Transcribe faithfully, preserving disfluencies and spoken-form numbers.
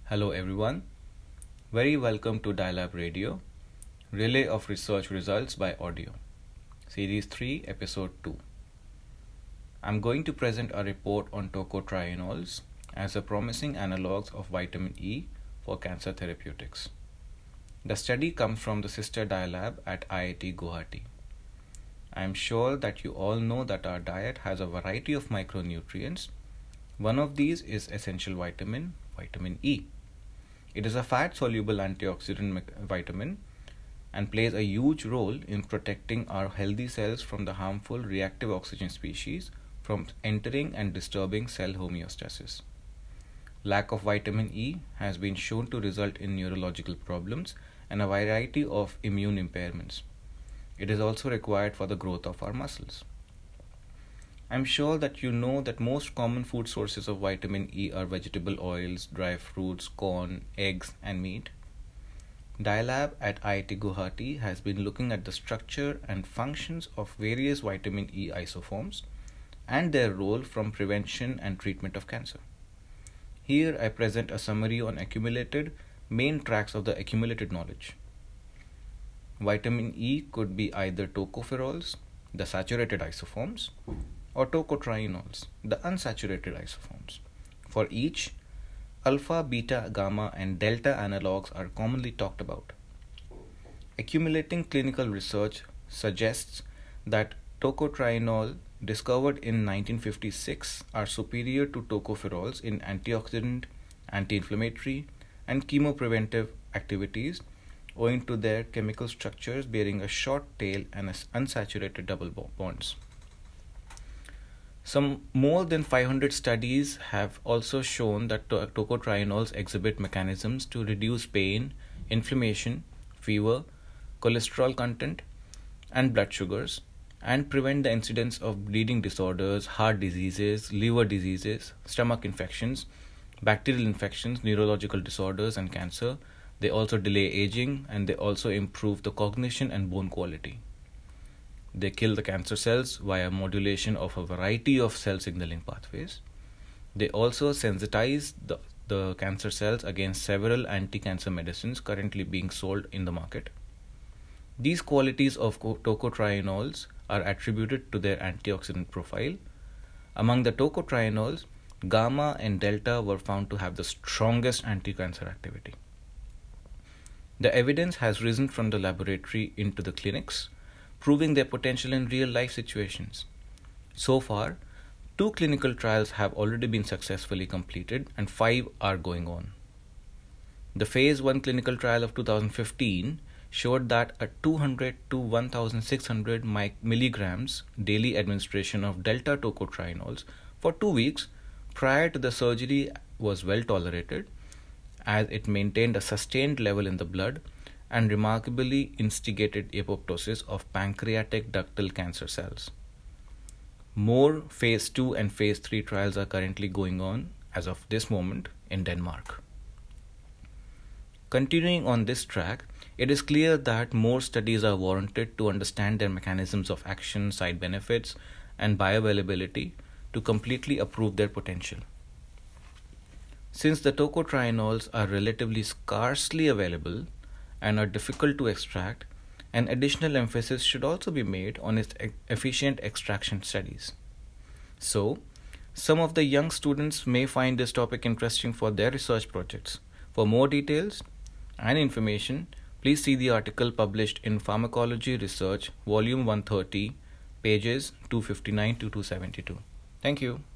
Hello everyone. Very welcome to Dialab Radio, Relay of Research Results by Audio, Series three, Episode two. I'm going to present a report on tocotrienols as a promising analogs of vitamin E for cancer therapeutics. The study comes from the sister Dialab at I I T Guwahati. I am sure that you all know that our diet has a variety of micronutrients. One of these is essential vitamin, vitamin E. It is a fat-soluble antioxidant vitamin and plays a huge role in protecting our healthy cells from the harmful reactive oxygen species from entering and disturbing cell homeostasis. Lack of vitamin E has been shown to result in neurological problems and a variety of immune impairments. It is also required for the growth of our muscles. I'm sure that you know that most common food sources of vitamin E are vegetable oils, dry fruits, corn, eggs, and meat. Dialab at I I T Guwahati has been looking at the structure and functions of various vitamin E isoforms and their role from prevention and treatment of cancer. Here I present a summary on accumulated main tracks of the accumulated knowledge. Vitamin E could be either tocopherols, the saturated isoforms, or tocotrienols, the unsaturated isoforms. For each, alpha, beta, gamma, and delta analogs are commonly talked about. Accumulating clinical research suggests that tocotrienol discovered in nineteen fifty-six are superior to tocopherols in antioxidant, anti-inflammatory, and chemopreventive activities owing to their chemical structures bearing a short tail and unsaturated double bonds. Some more than five hundred studies have also shown that to- tocotrienols exhibit mechanisms to reduce pain, inflammation, fever, cholesterol content, and blood sugars, and prevent the incidence of bleeding disorders, heart diseases, liver diseases, stomach infections, bacterial infections, neurological disorders, and cancer. They also delay aging, and they also improve the cognition and bone quality. They kill the cancer cells via modulation of a variety of cell signaling pathways. They also sensitize the, the cancer cells against several anti-cancer medicines currently being sold in the market. These qualities of tocotrienols are attributed to their antioxidant profile. Among the tocotrienols, gamma and delta were found to have the strongest anti-cancer activity. The evidence has risen from the laboratory into the clinics, proving their potential in real-life situations. So far, two clinical trials have already been successfully completed and five are going on. The phase one clinical trial of two thousand fifteen showed that a two hundred to one thousand six hundred milligrams daily administration of delta tocotrienols for two weeks prior to the surgery was well tolerated, as it maintained a sustained level in the blood and remarkably instigated apoptosis of pancreatic ductal cancer cells. More phase two and phase three trials are currently going on as of this moment in Denmark. Continuing on this track, it is clear that more studies are warranted to understand their mechanisms of action, side benefits, and bioavailability to completely approve their potential. Since the tocotrienols are relatively scarcely available and are difficult to extract, an additional emphasis should also be made on its e- efficient extraction studies. So, some of the young students may find this topic interesting for their research projects. For more details and information, please see the article published in Pharmacology Research, Volume one thirty, pages two fifty-nine to two seventy-two. Thank you.